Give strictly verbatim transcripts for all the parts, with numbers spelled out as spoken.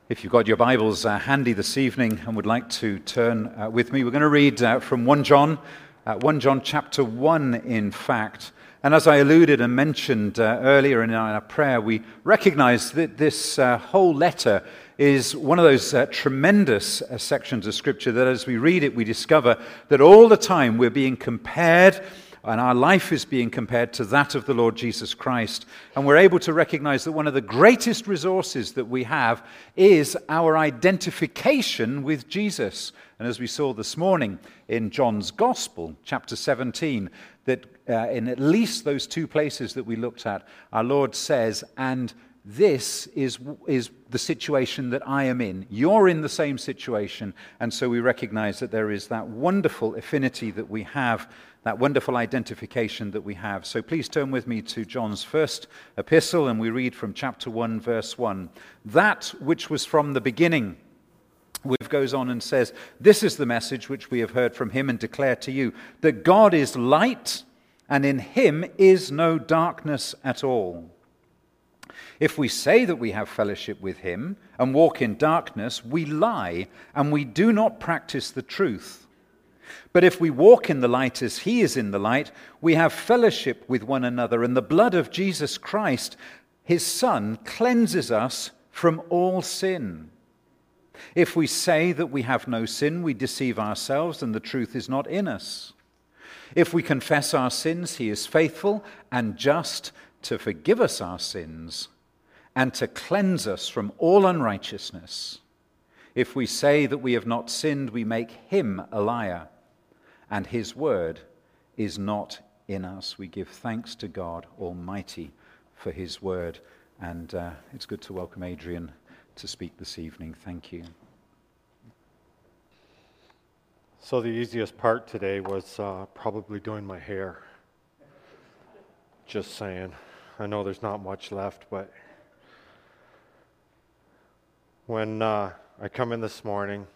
If you've got your Bibles uh, handy this evening and would like to turn uh, with me, we're going to read uh, from First John, uh, First John chapter one, in fact. And as I alluded and mentioned uh, earlier in our prayer, we recognize that this uh, whole letter is one of those uh, tremendous uh, sections of Scripture that as we read it, we discover that all the time we're being compared, and our life is being compared to that of the Lord Jesus Christ. And we're able to recognize that one of the greatest resources that we have is our identification with Jesus. And as we saw this morning in John's Gospel, chapter seventeen, that uh, in at least those two places that we looked at, our Lord says, and this is, is the situation that I am in. You're in the same situation. And so we recognize that there is that wonderful affinity that we have, that wonderful identification that we have. So please turn with me to John's first epistle, and we read from chapter one, verse one. That which was from the beginning, which goes on and says, this is the message which we have heard from him and declare to you, that God is light, and in him is no darkness at all. If we say that we have fellowship with him and walk in darkness, we lie, and we do not practice the truth. But if we walk in the light as he is in the light, we have fellowship with one another, and the blood of Jesus Christ, his Son, cleanses us from all sin. If we say that we have no sin, we deceive ourselves, and the truth is not in us. If we confess our sins, he is faithful and just to forgive us our sins and to cleanse us from all unrighteousness. If we say that we have not sinned, we make him a liar, and his word is not in us. We give thanks to God Almighty for his word. And uh, it's good to welcome Adrian to speak this evening. Thank you. So the easiest part today was uh, probably doing my hair. Just saying. I know there's not much left, but when uh, I come in this morning,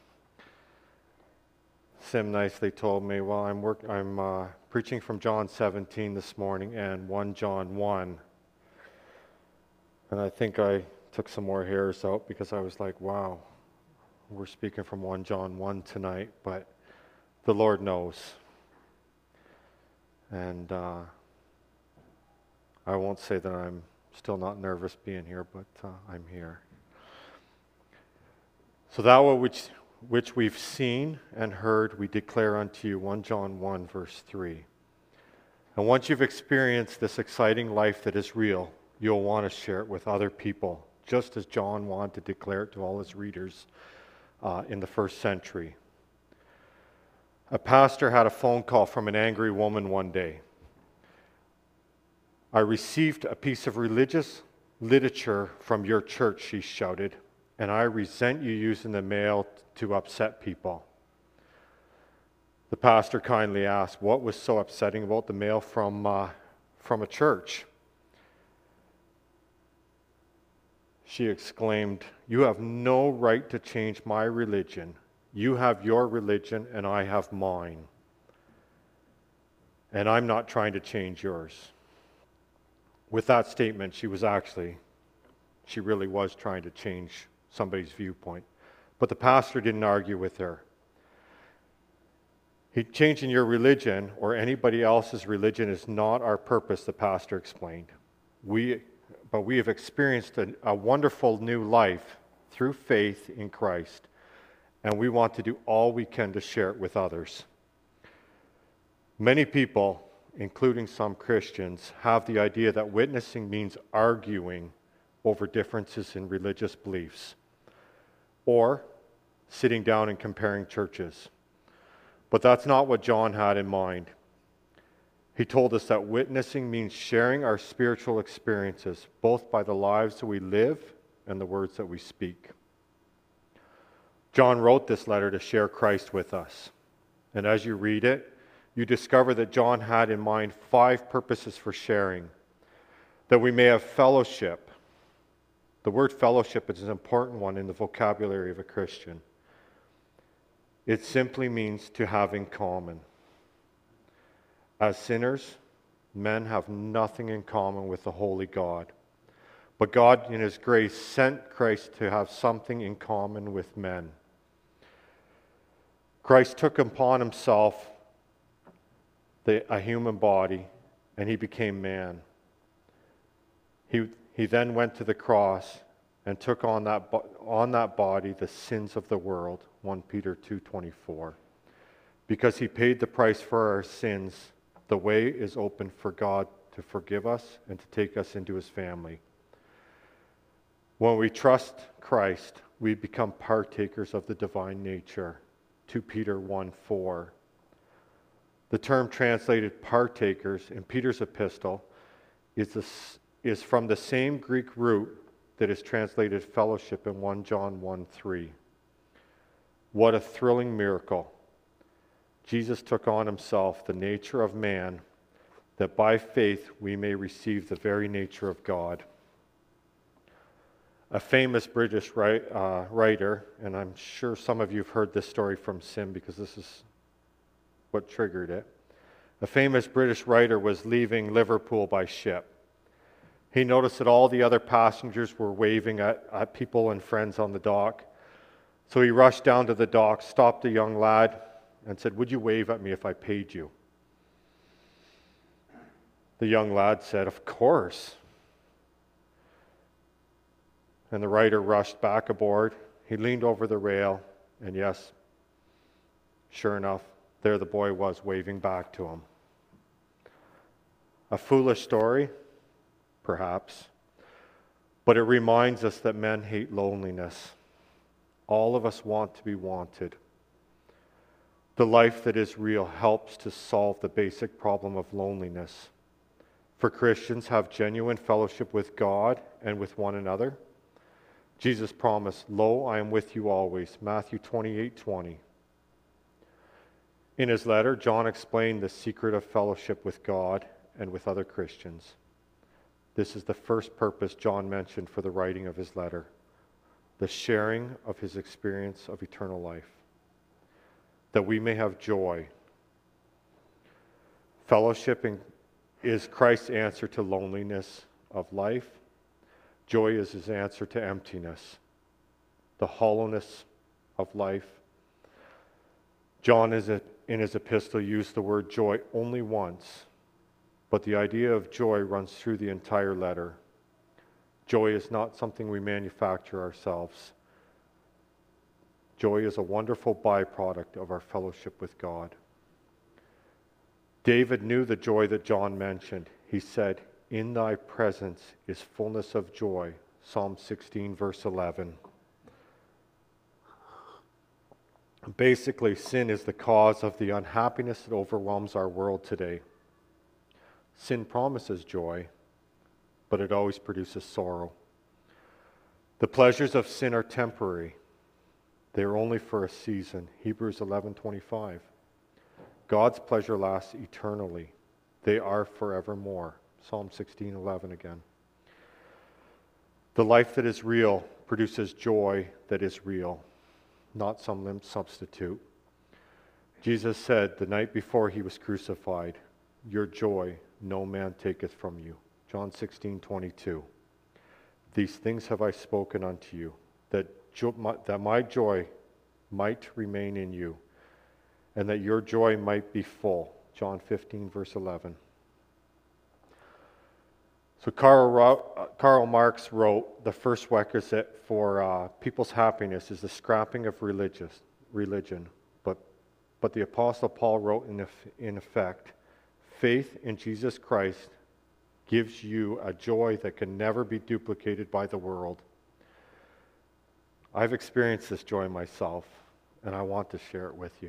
Sim nicely told me, well, I'm work, I'm uh, preaching from John seventeen this morning and First John one. And I think I took some more hairs out because I was like, wow, we're speaking from First John one tonight, but the Lord knows. And uh, I won't say that I'm still not nervous being here, but uh, I'm here. So that which, which we've seen and heard, we declare unto you, First John one, verse three. And once you've experienced this exciting life that is real, you'll want to share it with other people, just as John wanted to declare it to all his readers uh, in the first century. A pastor had a phone call from an angry woman one day. I received a piece of religious literature from your church, she shouted, and I resent you using the mail to upset people. The pastor kindly asked, what was so upsetting about the mail from, uh, from a church? She exclaimed, you have no right to change my religion. You have your religion and I have mine. And I'm not trying to change yours. With that statement, she was actually, she really was trying to change somebody's viewpoint. But the pastor didn't argue with her. He, changing your religion or anybody else's religion is not our purpose, the pastor explained. We, but we have experienced a, a wonderful new life through faith in Christ, and we want to do all we can to share it with others. Many people, including some Christians, have the idea that witnessing means arguing over differences in religious beliefs or sitting down and comparing churches. But that's not what John had in mind. He told us that witnessing means sharing our spiritual experiences, both by the lives that we live and the words that we speak. John wrote this letter to share Christ with us. And as you read it, you discover that John had in mind five purposes for sharing. That we may have fellowship. The word fellowship is an important one in the vocabulary of a Christian. It simply means to have in common. As sinners, men have nothing in common with the holy God. But God, in his grace, sent Christ to have something in common with men. Christ took upon himself the, a human body, and he became man. He, he then went to the cross and took on that, on that body the sins of the world, First Peter two twenty-four. Because he paid the price for our sins, the way is open for God to forgive us and to take us into his family. When we trust Christ, we become partakers of the divine nature, Second Peter one four. The term translated partakers in Peter's epistle is, the, is from the same Greek root that is translated fellowship in First John one three. What a thrilling miracle. Jesus took on himself the nature of man, that by faith we may receive the very nature of God. A famous British write, uh, writer, and I'm sure some of you have heard this story from Sim because this is what triggered it. A famous British writer was leaving Liverpool by ship. He noticed that all the other passengers were waving at, at people and friends on the dock. So he rushed down to the dock, stopped a young lad, and said, "Would you wave at me if I paid you?" The young lad said, "Of course." And the writer rushed back aboard. He leaned over the rail, and yes, sure enough, there the boy was waving back to him. A foolish story, perhaps, but it reminds us that men hate loneliness. All of us want to be wanted. The life that is real helps to solve the basic problem of loneliness. For Christians, have genuine fellowship with God and with one another. Jesus promised, "Lo, I am with you always," Matthew twenty-eight twenty. In his letter, John explained the secret of fellowship with God and with other Christians. This is the first purpose John mentioned for the writing of his letter, the sharing of his experience of eternal life, that we may have joy. Fellowshipping is Christ's answer to loneliness of life. Joy is his answer to emptiness, the hollowness of life. John is a, in his epistle used the word joy only once, but the idea of joy runs through the entire letter. Joy is not something we manufacture ourselves. Joy is a wonderful byproduct of our fellowship with God. David knew the joy that John mentioned. He said, "In thy presence is fullness of joy," Psalm sixteen, verse eleven. Basically, sin is the cause of the unhappiness that overwhelms our world today. Sin promises joy, but it always produces sorrow. The pleasures of sin are temporary. They are only for a season, Hebrews eleven twenty-five. God's pleasure lasts eternally. They are forevermore, Psalm sixteen eleven again. The life that is real produces joy that is real, not some limp substitute. Jesus said the night before he was crucified, "Your joy no man taketh from you," John sixteen twenty-two. "These things have I spoken unto you, that, jo- my, that my joy might remain in you, and that your joy might be full," John fifteen, verse eleven. So Karl, Karl Marx wrote, the first requisite for uh, people's happiness is the scrapping of religious, religion. But, but the Apostle Paul wrote in, in effect, faith in Jesus Christ gives you a joy that can never be duplicated by the world. I've experienced this joy myself, and I want to share it with you.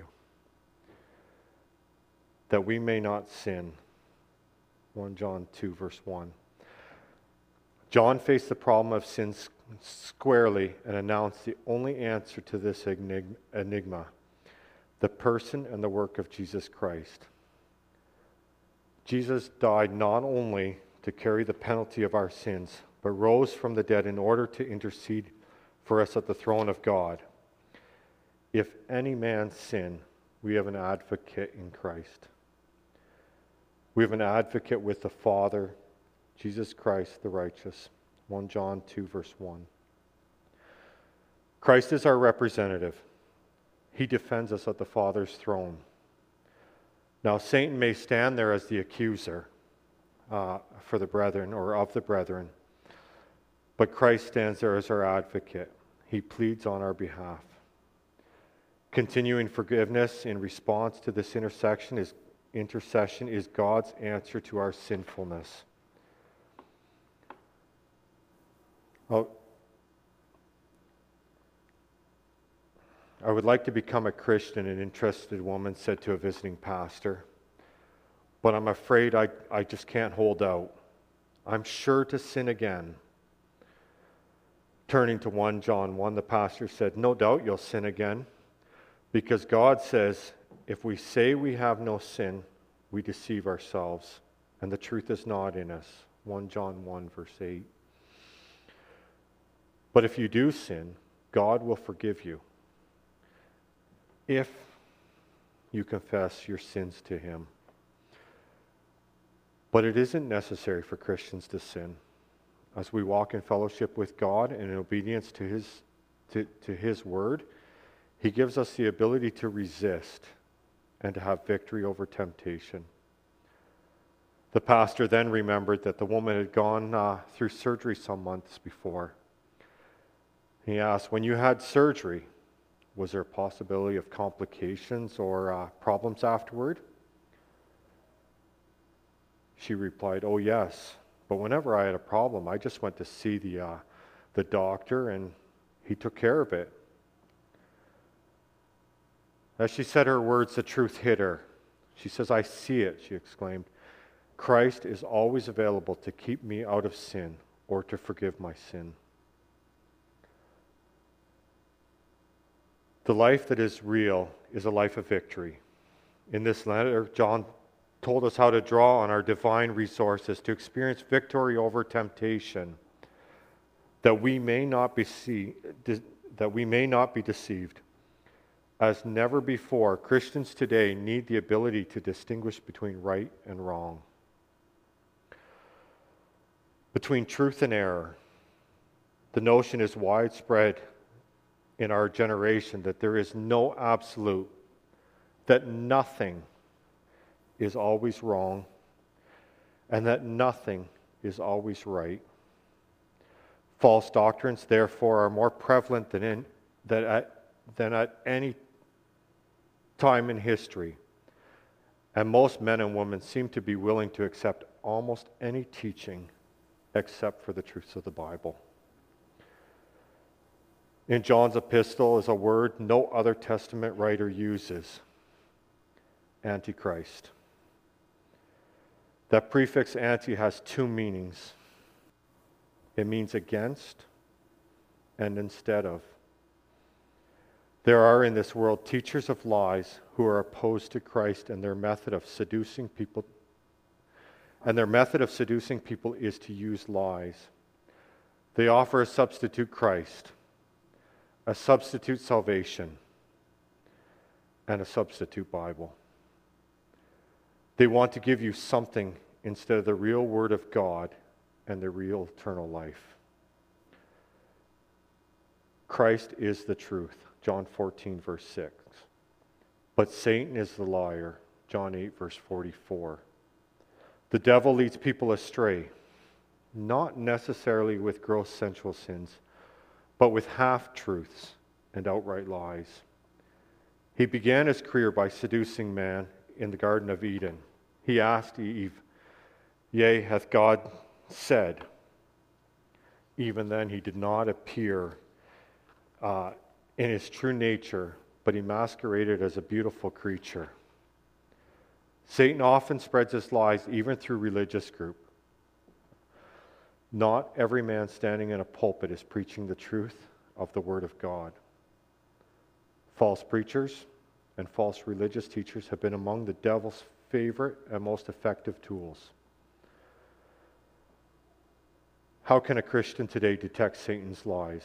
That we may not sin. First John two, verse one. John faced the problem of sin squarely and announced the only answer to this enigma, the person and the work of Jesus Christ. Jesus died not only to carry the penalty of our sins, but rose from the dead in order to intercede for us at the throne of God. If any man sin, we have an advocate in Christ. We have an advocate with the Father, Jesus Christ the righteous. First John two, verse one. Christ is our representative. He defends us at the Father's throne. Now, Satan may stand there as the accuser uh, for the brethren or of the brethren, but Christ stands there as our advocate. He pleads on our behalf. Continuing forgiveness in response to this intersection is, intercession is God's answer to our sinfulness. Well, I would like to become a Christian, an interested woman said to a visiting pastor, but I'm afraid I, I just can't hold out. I'm sure to sin again. Turning to First John one, the pastor said, no doubt you'll sin again, because God says, if we say we have no sin, we deceive ourselves, and the truth is not in us. First John one, verse eight. But if you do sin, God will forgive you if you confess your sins to him. But it isn't necessary for Christians to sin. As we walk in fellowship with God and in obedience to his, to, to his word, he gives us the ability to resist and to have victory over temptation. The pastor then remembered that the woman had gone uh, through surgery some months before. He asked, when you had surgery, was there a possibility of complications or uh, problems afterward? She replied, oh yes, but whenever I had a problem, I just went to see the, uh, the doctor and he took care of it. As she said her words, the truth hit her. She says, I see it, she exclaimed. Christ is always available to keep me out of sin or to forgive my sin. The life that is real is a life of victory. In this letter, John told us how to draw on our divine resources to experience victory over temptation, that we may not be see, that we may not be deceived. As never before, Christians today need the ability to distinguish between right and wrong, between truth and error. The notion is widespread in our generation that there is no absolute, that nothing is always wrong, and that nothing is always right. False doctrines, therefore, are more prevalent than, in, than, at, than at any time in history, and most men and women seem to be willing to accept almost any teaching except for the truths of the Bible. In John's epistle is a word no other Testament writer uses: Antichrist. That prefix anti has two meanings. It means against and instead of. There are in this world teachers of lies who are opposed to Christ, and their method of seducing people and their method of seducing people is to use lies. They offer a substitute Christ, a substitute salvation, and a substitute Bible. They want to give you something instead of the real Word of God and the real eternal life. Christ is the truth, John fourteen, verse six. But Satan is the liar, John eight, verse forty-four. The devil leads people astray, not necessarily with gross sensual sins, but with half-truths and outright lies. He began his career by seducing man in the Garden of Eden. He asked Eve, "Yea, hath God said?" Even then he did not appear uh, in his true nature, but he masqueraded as a beautiful creature. Satan often spreads his lies even through religious group. Not every man standing in a pulpit is preaching the truth of the Word of God. False preachers and false religious teachers have been among the devil's favorite and most effective tools. How can a Christian today detect Satan's lies?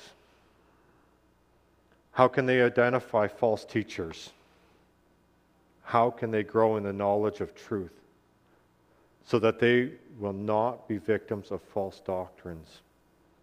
How can they identify false teachers? How can they grow in the knowledge of truth so that they will not be victims of false doctrines?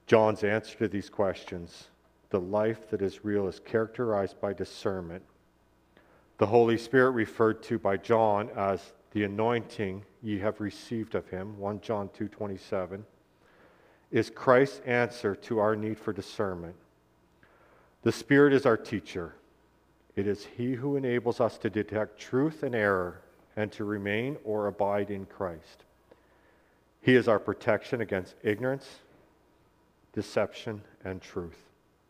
John's answer to these questions: the life that is real is characterized by discernment. The Holy Spirit, referred to by John as the anointing ye have received of him, First John two twenty-seven, is Christ's answer to our need for discernment. The Spirit is our teacher. It is he who enables us to detect truth and error and to remain or abide in Christ. He is our protection against ignorance, deception, and truth.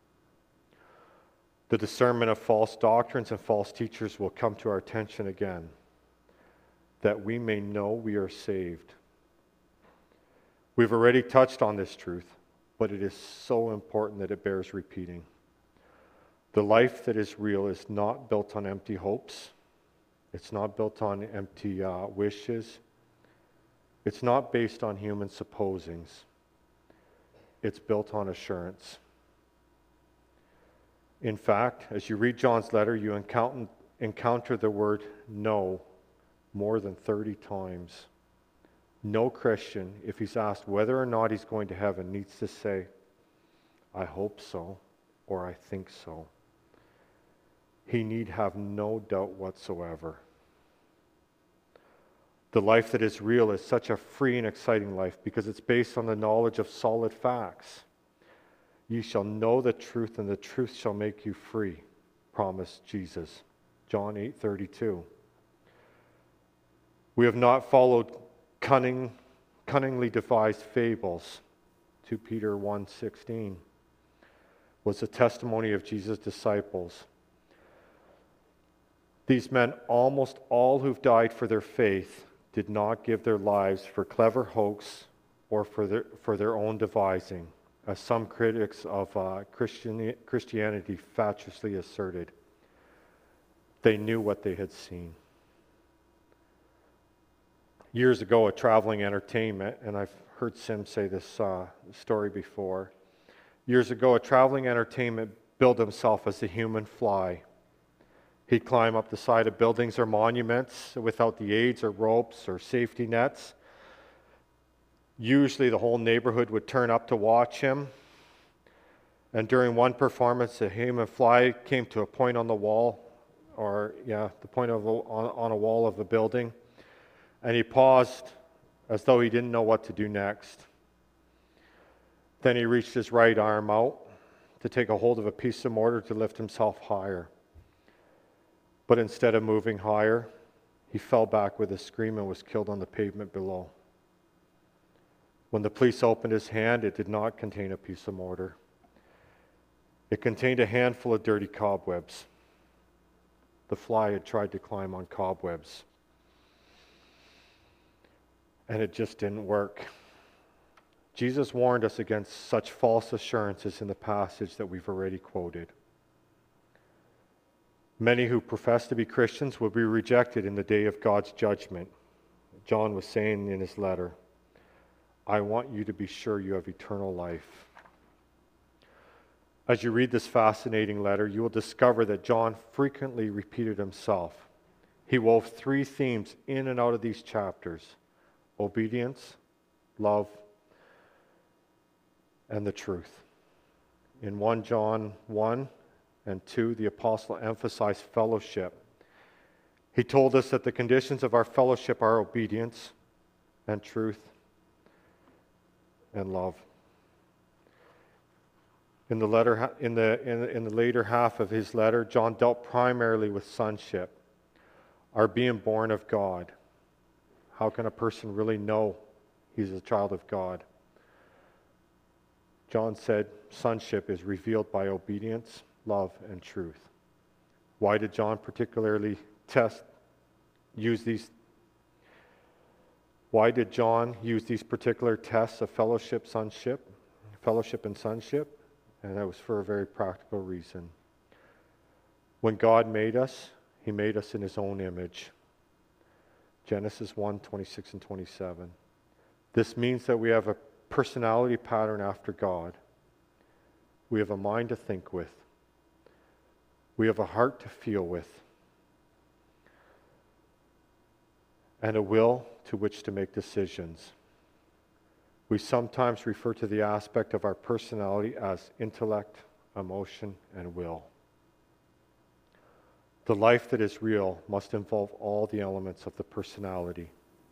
The discernment of false doctrines and false teachers will come to our attention again, that we may know we are saved. We've already touched on this truth, but it is so important that it bears repeating. The life that is real is not built on empty hopes. It's not built on empty uh, wishes. It's not based on human supposings. It's built on assurance. In fact, as you read John's letter, you encounter, encounter the word know more than thirty times. No Christian, if he's asked whether or not he's going to heaven, needs to say, I hope so, or I think so. He need have no doubt whatsoever. The life that is real is such a free and exciting life because it's based on the knowledge of solid facts. You shall know the truth, and the truth shall make you free, promised Jesus. John eight thirty-two. We have not followed cunning, cunningly devised fables. Second Peter one sixteen was the testimony of Jesus' disciples. These men, almost all who've died for their faith, did not give their lives for clever hoax or for their, for their own devising, as some critics of uh, Christian, Christianity fatuously asserted. They knew what they had seen. Years ago, a traveling entertainment, and I've heard Sim say this uh, story before. Years ago, a traveling entertainment billed himself as the human fly. He'd climb up the side of buildings or monuments without the aids or ropes or safety nets. Usually the whole neighborhood would turn up to watch him. And during one performance, the human fly came to a point on the wall, or yeah, the point of a, on, on a wall of a building, and he paused as though he didn't know what to do next. Then he reached his right arm out to take a hold of a piece of mortar to lift himself higher. But instead of moving higher, he fell back with a scream and was killed on the pavement below. When the police opened his hand, it did not contain a piece of mortar. It contained a handful of dirty cobwebs. The fly had tried to climb on cobwebs, and it just didn't work. Jesus warned us against such false assurances in the passage that we've already quoted. Many who profess to be Christians will be rejected in the day of God's judgment. John was saying in his letter, I want you to be sure you have eternal life. As you read this fascinating letter, you will discover that John frequently repeated himself. He wove three themes in and out of these chapters: obedience, love, and the truth. In First John one and two, the apostle emphasized fellowship. He told us that the conditions of our fellowship are obedience and truth and love. In the letter, in the in the, in the later half of his letter, John dealt primarily with sonship, our being born of God. How can a person really know he's a child of God? John said sonship is revealed by obedience, love, and truth. Why did John particularly test, use these? Why did John use these particular tests of fellowship, sonship, fellowship and sonship? And that was for a very practical reason. When God made us, He made us in His own image. Genesis one, twenty-six and twenty-seven. This means that we have a personality pattern after God. We have a mind to think with. We have a heart to feel with. And a will to which to make decisions. We sometimes refer to the aspect of our personality as intellect, emotion, and will. The life that is real must involve all the elements of the personality.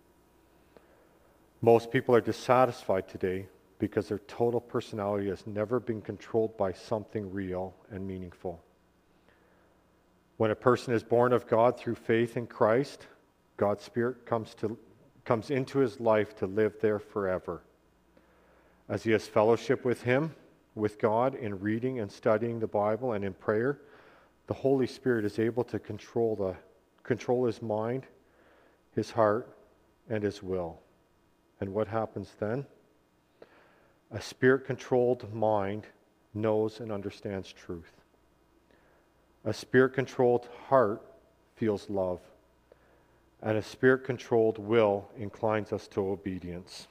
Most people are dissatisfied today because their total personality has never been controlled by something real and meaningful. When a person is born of God through faith in Christ, God's Spirit comes to comes into his life to live there forever. As he has fellowship with him, with God, in reading and studying the Bible and in prayer, the Holy Spirit is able to control the control his mind, his heart, and his will. And what happens then? A Spirit-controlled mind knows and understands truth. A Spirit-controlled heart feels love. And a Spirit-controlled will inclines us to obedience.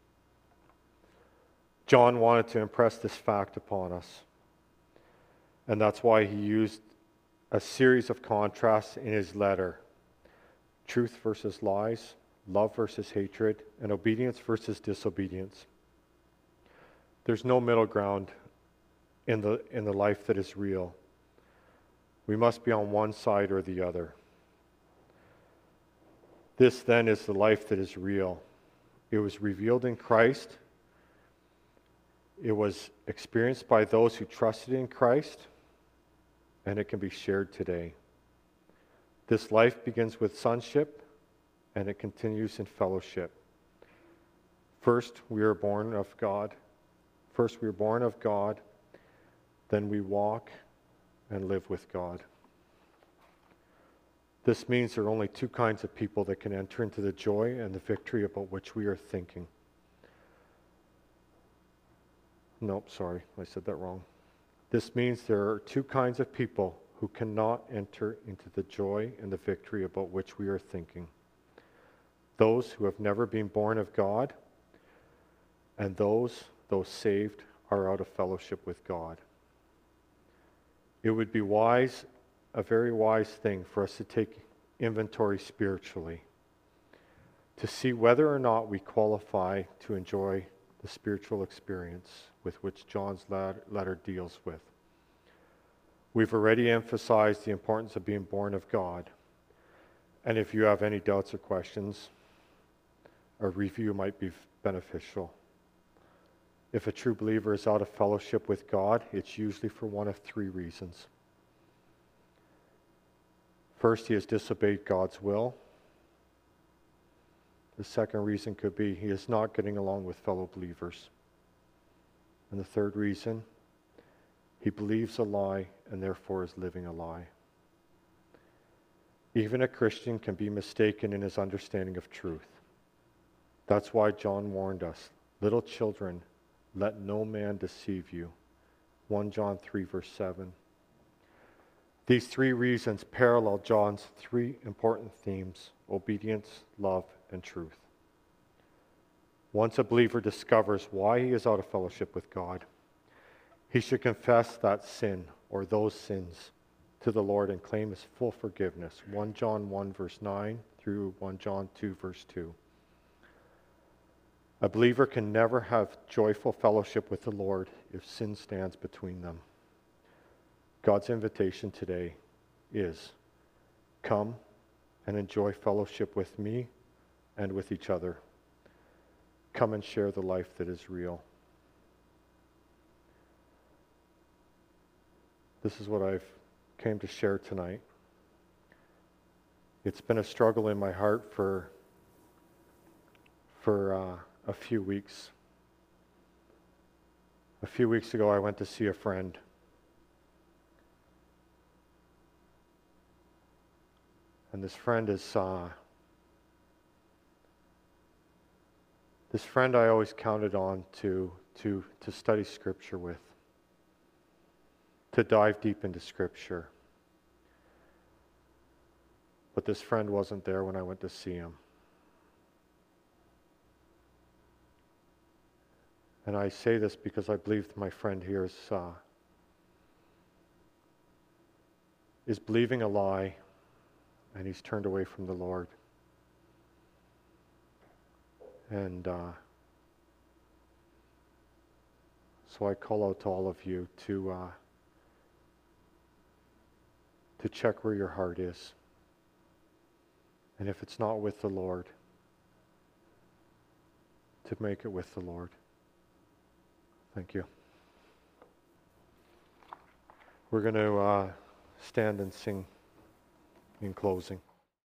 John wanted to impress this fact upon us. And that's why he used a series of contrasts in his letter. Truth versus lies, love versus hatred, and obedience versus disobedience. There's no middle ground in the, in the life that is real. We must be on one side or the other. This then is the life that is real. It was revealed in Christ. It was experienced by those who trusted in Christ, and it can be shared today. This life begins with sonship, and it continues in fellowship. First, we are born of God. First, we are born of God. Then we walk and live with God. This means there are only two kinds of people that can enter into the joy and the victory about which we are thinking. Nope, sorry, I said that wrong. This means there are two kinds of people who cannot enter into the joy and the victory about which we are thinking. Those who have never been born of God, and those, those saved, are out of fellowship with God. It would be wise, a very wise thing for us to take inventory spiritually, to see whether or not we qualify to enjoy the spiritual experience with which John's letter deals with. We've already emphasized the importance of being born of God. And if you have any doubts or questions, a review might be beneficial. If a true believer is out of fellowship with God, it's usually for one of three reasons. First, he has disobeyed God's will. The second reason could be he is not getting along with fellow believers. And the third reason, he believes a lie and therefore is living a lie. Even a Christian can be mistaken in his understanding of truth. That's why John warned us, little children, let no man deceive you. First John three, verse seven. These three reasons parallel John's three important themes: obedience, love, and truth. Once a believer discovers why he is out of fellowship with God, he should confess that sin or those sins to the Lord and claim his full forgiveness. First John one, verse nine through First John two, verse two. A believer can never have joyful fellowship with the Lord if sin stands between them. God's invitation today is, come and enjoy fellowship with me and with each other. Come and share the life that is real. This is what I've came to share tonight. It's been a struggle in my heart for, for uh, a few weeks. A few weeks ago, I went to see a friend. And this friend is, uh, this friend I always counted on to, to, to study Scripture with, to dive deep into Scripture. But this friend wasn't there when I went to see him. And I say this because I believe my friend here is, uh, is believing a lie, and he's turned away from the Lord. And uh, So I call out to all of you to uh, to check where your heart is. And if it's not with the Lord, to make it with the Lord. Thank you. We're going to uh, stand and sing in closing.